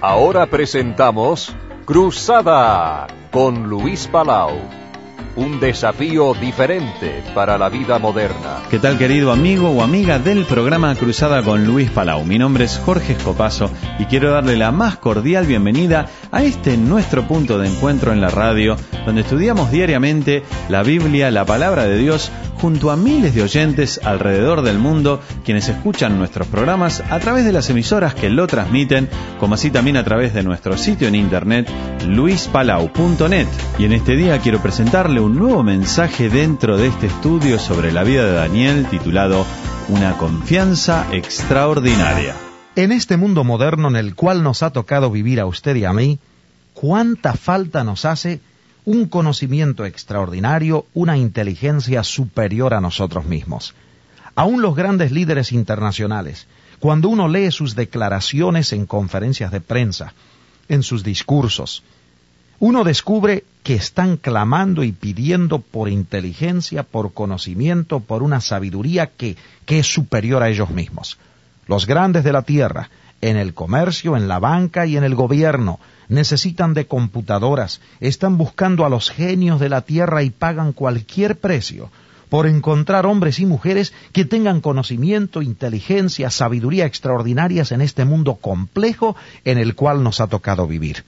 Ahora presentamos Cruzada con Luis Palau. Un desafío diferente para la vida moderna. ¿Qué tal, querido amigo o amiga del programa Cruzada con Luis Palau? Mi nombre es Jorge Escopazo y quiero darle la más cordial bienvenida a este nuestro punto de encuentro en la radio, donde estudiamos diariamente la Biblia, la palabra de Dios, junto a miles de oyentes alrededor del mundo, quienes escuchan nuestros programas a través de las emisoras que lo transmiten, como así también a través de nuestro sitio en internet, luispalau.net. Y en este día quiero presentarle un nuevo mensaje dentro de este estudio sobre la vida de Daniel, titulado Una confianza extraordinaria. En este mundo moderno en el cual nos ha tocado vivir a usted y a mí, ¿cuánta falta nos hace un conocimiento extraordinario, una inteligencia superior a nosotros mismos? Aún los grandes líderes internacionales, cuando uno lee sus declaraciones en conferencias de prensa, en sus discursos, uno descubre que están clamando y pidiendo por inteligencia, por conocimiento, por una sabiduría que es superior a ellos mismos. Los grandes de la tierra, en el comercio, en la banca y en el gobierno, necesitan de computadoras, están buscando a los genios de la tierra y pagan cualquier precio por encontrar hombres y mujeres que tengan conocimiento, inteligencia, sabiduría extraordinarias en este mundo complejo en el cual nos ha tocado vivir.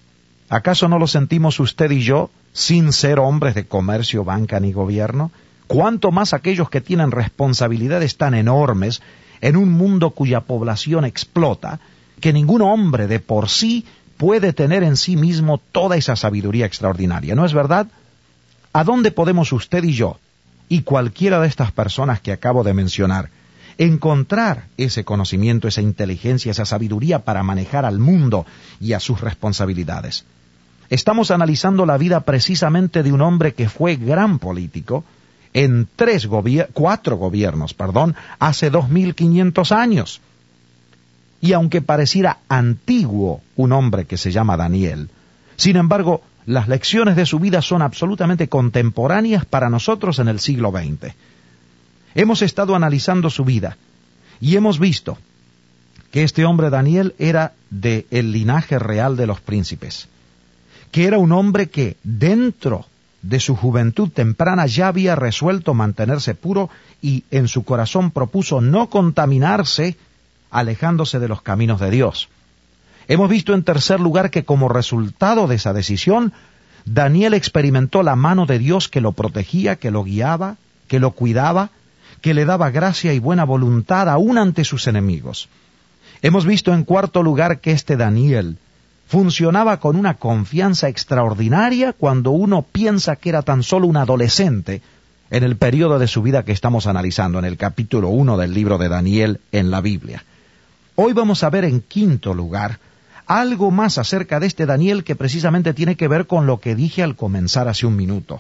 ¿Acaso no lo sentimos usted y yo, sin ser hombres de comercio, banca ni gobierno? ¿Cuánto más aquellos que tienen responsabilidades tan enormes en un mundo cuya población explota, que ningún hombre de por sí puede tener en sí mismo toda esa sabiduría extraordinaria? ¿No es verdad? ¿A dónde podemos usted y yo, y cualquiera de estas personas que acabo de mencionar, encontrar ese conocimiento, esa inteligencia, esa sabiduría para manejar al mundo y a sus responsabilidades? Estamos analizando la vida precisamente de un hombre que fue gran político en cuatro gobiernos, hace 2500 años. Y aunque pareciera antiguo un hombre que se llama Daniel, sin embargo, las lecciones de su vida son absolutamente contemporáneas para nosotros en el siglo XX. Hemos estado analizando su vida y hemos visto que este hombre Daniel era del linaje real de los príncipes, que era un hombre que dentro de su juventud temprana ya había resuelto mantenerse puro y en su corazón propuso no contaminarse alejándose de los caminos de Dios. Hemos visto en tercer lugar que como resultado de esa decisión, Daniel experimentó la mano de Dios que lo protegía, que lo guiaba, que lo cuidaba, que le daba gracia y buena voluntad aún ante sus enemigos. Hemos visto en cuarto lugar que este Daniel funcionaba con una confianza extraordinaria cuando uno piensa que era tan solo un adolescente en el periodo de su vida que estamos analizando en el capítulo 1 del libro de Daniel en la Biblia. Hoy vamos a ver en quinto lugar algo más acerca de este Daniel que precisamente tiene que ver con lo que dije al comenzar hace un minuto.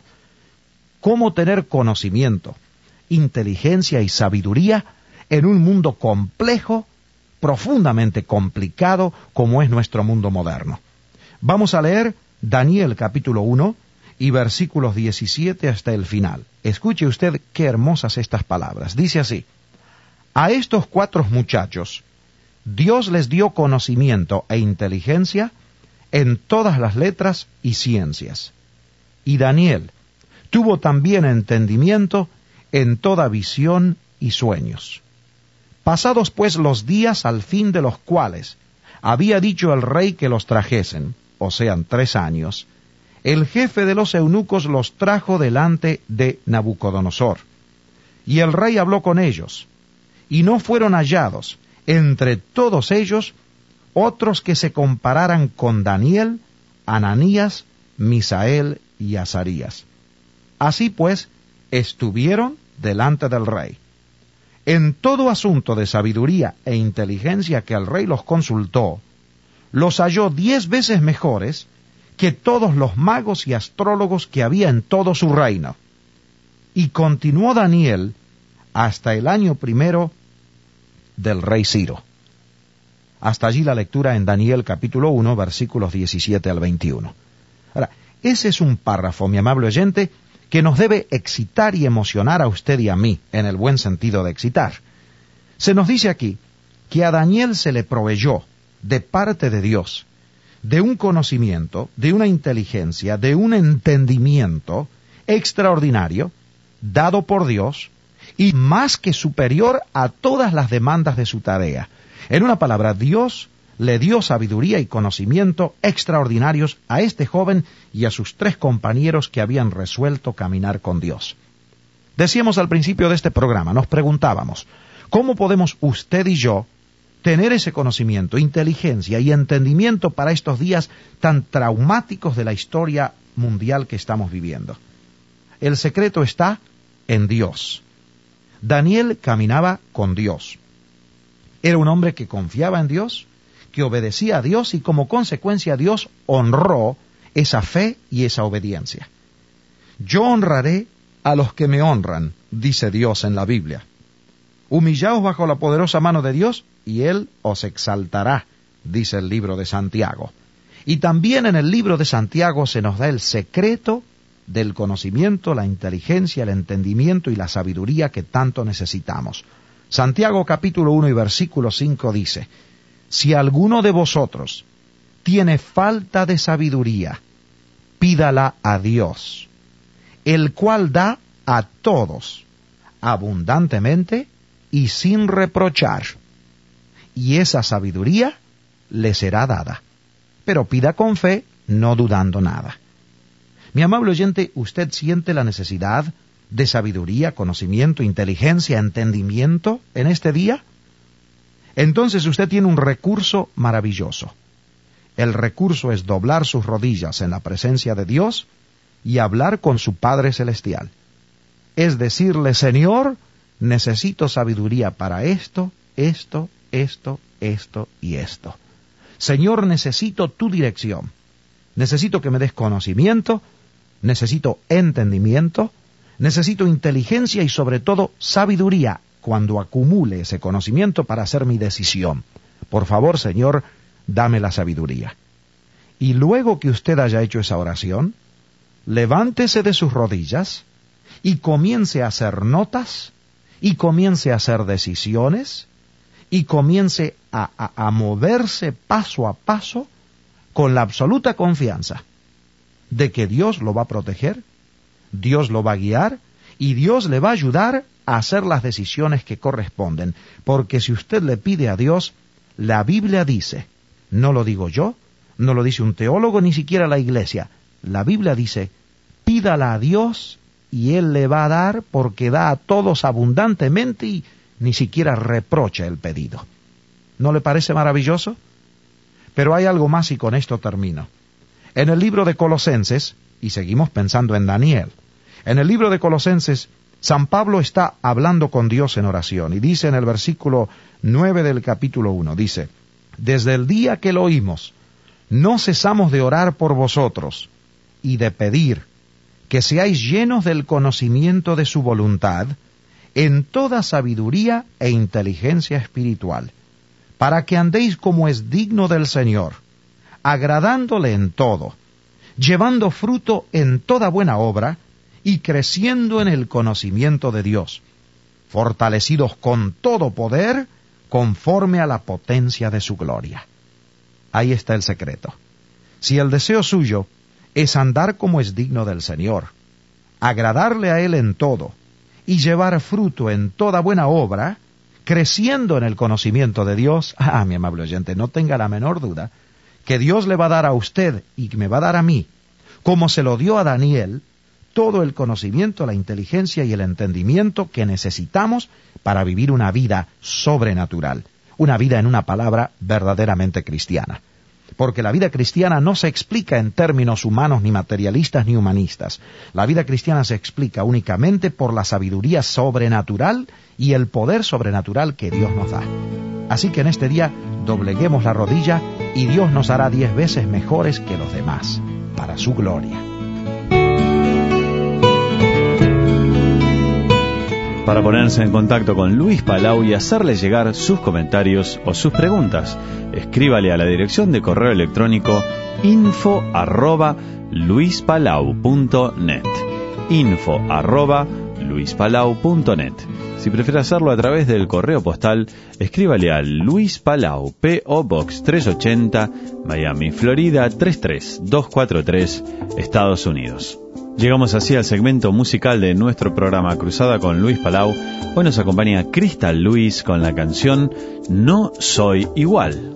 Cómo tener conocimiento, inteligencia y sabiduría en un mundo complejo, profundamente complicado como es nuestro mundo moderno. Vamos a leer Daniel capítulo 1 y versículos 17 hasta el final. Escuche usted qué hermosas estas palabras. Dice así: a estos 4 muchachos Dios les dio conocimiento e inteligencia en todas las letras y ciencias. Y Daniel tuvo también entendimiento en toda visión y sueños. Pasados pues los días al fin de los cuales había dicho el rey que los trajesen, o sean 3 años, el jefe de los eunucos los trajo delante de Nabucodonosor. Y el rey habló con ellos, y no fueron hallados entre todos ellos otros que se compararan con Daniel, Ananías, Misael y Azarías. Así pues, estuvieron delante del rey. En todo asunto de sabiduría e inteligencia que el rey los consultó, los halló 10 veces mejores que todos los magos y astrólogos que había en todo su reino. Y continuó Daniel hasta el año 1 del rey Ciro. Hasta allí la lectura en Daniel capítulo 1, versículos 17 al 21. Ahora, ese es un párrafo, mi amable oyente, que nos debe excitar y emocionar a usted y a mí, en el buen sentido de excitar. Se nos dice aquí que a Daniel se le proveyó de parte de Dios, de un conocimiento, de una inteligencia, de un entendimiento extraordinario, dado por Dios, y más que superior a todas las demandas de su tarea. En una palabra, Dios le dio sabiduría y conocimiento extraordinarios a este joven y a sus 3 compañeros que habían resuelto caminar con Dios. Decíamos al principio de este programa, nos preguntábamos, ¿cómo podemos usted y yo tener ese conocimiento, inteligencia y entendimiento para estos días tan traumáticos de la historia mundial que estamos viviendo? El secreto está en Dios. Daniel caminaba con Dios. Era un hombre que confiaba en Dios, que obedecía a Dios y como consecuencia Dios honró esa fe y esa obediencia. Yo honraré a los que me honran, dice Dios en la Biblia. Humillaos bajo la poderosa mano de Dios y Él os exaltará, dice el libro de Santiago. Y también en el libro de Santiago se nos da el secreto del conocimiento, la inteligencia, el entendimiento y la sabiduría que tanto necesitamos. Santiago capítulo 1 y versículo 5 dice, si alguno de vosotros tiene falta de sabiduría, pídala a Dios, el cual da a todos abundantemente y sin reprochar, y esa sabiduría le será dada. Pero pida con fe, no dudando nada. Mi amable oyente, ¿usted siente la necesidad de sabiduría, conocimiento, inteligencia, entendimiento en este día? Entonces usted tiene un recurso maravilloso. El recurso es doblar sus rodillas en la presencia de Dios y hablar con su Padre Celestial. Es decirle, Señor, necesito sabiduría para esto y esto. Señor, necesito tu dirección. Necesito que me des conocimiento, necesito entendimiento, necesito inteligencia y sobre todo sabiduría cuando acumule ese conocimiento para hacer mi decisión. Por favor, Señor, dame la sabiduría. Y luego que usted haya hecho esa oración, levántese de sus rodillas y comience a hacer notas, y comience a hacer decisiones, y comience a moverse paso a paso con la absoluta confianza de que Dios lo va a proteger, Dios lo va a guiar, y Dios le va a ayudar a hacer las decisiones que corresponden. Porque si usted le pide a Dios, la Biblia dice, no lo digo yo, no lo dice un teólogo, ni siquiera la iglesia, la Biblia dice, pídala a Dios y Él le va a dar porque da a todos abundantemente y ni siquiera reprocha el pedido. ¿No le parece maravilloso? Pero hay algo más y con esto termino. En el libro de Colosenses, y seguimos pensando en Daniel, en el libro de Colosenses, San Pablo está hablando con Dios en oración y dice en el versículo 9 del capítulo 1, dice, desde el día que lo oímos, no cesamos de orar por vosotros y de pedir que seáis llenos del conocimiento de su voluntad en toda sabiduría e inteligencia espiritual, para que andéis como es digno del Señor, agradándole en todo, llevando fruto en toda buena obra y creciendo en el conocimiento de Dios, fortalecidos con todo poder conforme a la potencia de su gloria. Ahí está el secreto. Si el deseo suyo es andar como es digno del Señor, agradarle a Él en todo y llevar fruto en toda buena obra, creciendo en el conocimiento de Dios, mi amable oyente, no tenga la menor duda que Dios le va a dar a usted y que me va a dar a mí, como se lo dio a Daniel, todo el conocimiento, la inteligencia y el entendimiento que necesitamos para vivir una vida sobrenatural, una vida en una palabra verdaderamente cristiana. Porque la vida cristiana no se explica en términos humanos ni materialistas ni humanistas. La vida cristiana se explica únicamente por la sabiduría sobrenatural y el poder sobrenatural que Dios nos da. Así que en este día dobleguemos la rodilla y Dios nos hará 10 veces mejores que los demás, para su gloria. Para ponerse en contacto con Luis Palau y hacerle llegar sus comentarios o sus preguntas, escríbale a la dirección de correo electrónico info@luispalau.net, info@luispalau.net. luispalau.net. Si prefiere hacerlo a través del correo postal, escríbale a Luis Palau, P.O. Box 380, Miami, Florida 33243, Estados Unidos. Llegamos así al segmento musical de nuestro programa Cruzada con Luis Palau. Hoy nos acompaña Crystal Luis con la canción No Soy Igual.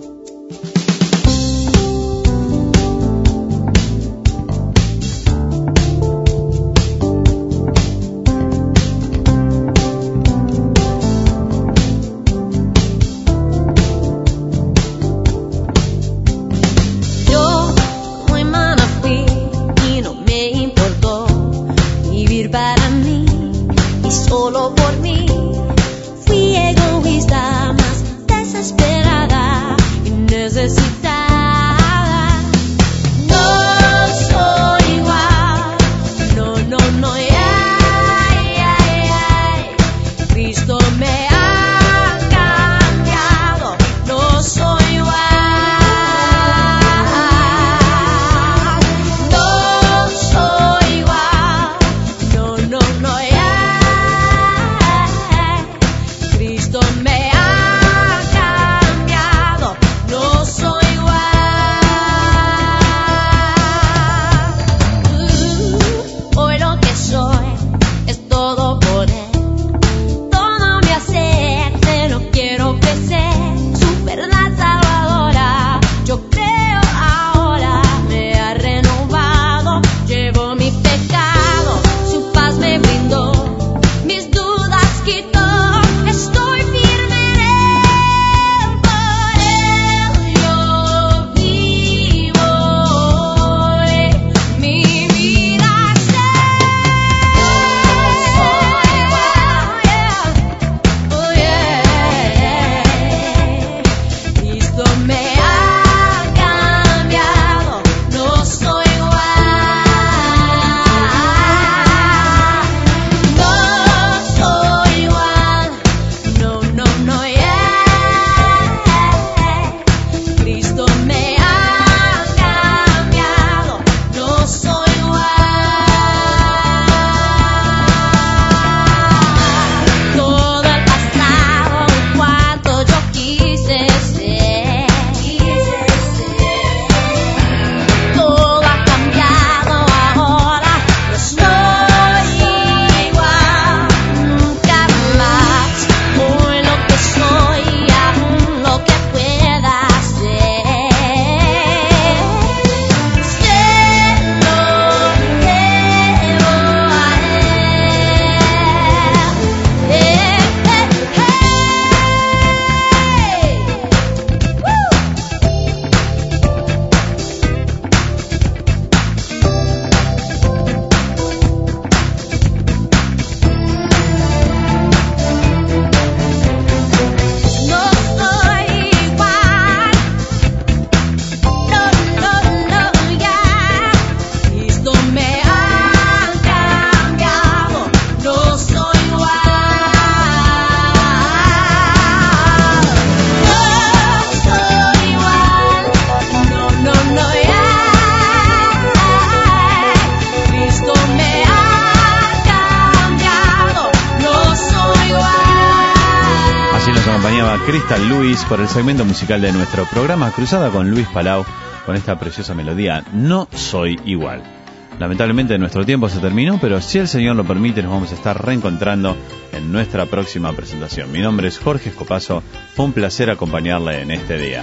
Crystal Luis por el segmento musical de nuestro programa Cruzada con Luis Palau, con esta preciosa melodía No Soy Igual. Lamentablemente nuestro tiempo se terminó, pero si el Señor lo permite nos vamos a estar reencontrando en nuestra próxima presentación. Mi nombre es Jorge Escopazo, fue un placer acompañarle en este día.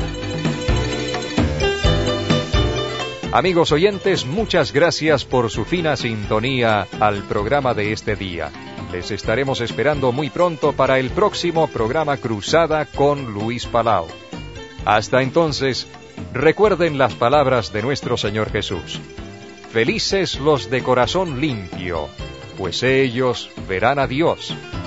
Amigos oyentes, muchas gracias por su fina sintonía al programa de este día. Les estaremos esperando muy pronto para el próximo programa Cruzada con Luis Palau. Hasta entonces, recuerden las palabras de nuestro Señor Jesús. Felices los de corazón limpio, pues ellos verán a Dios.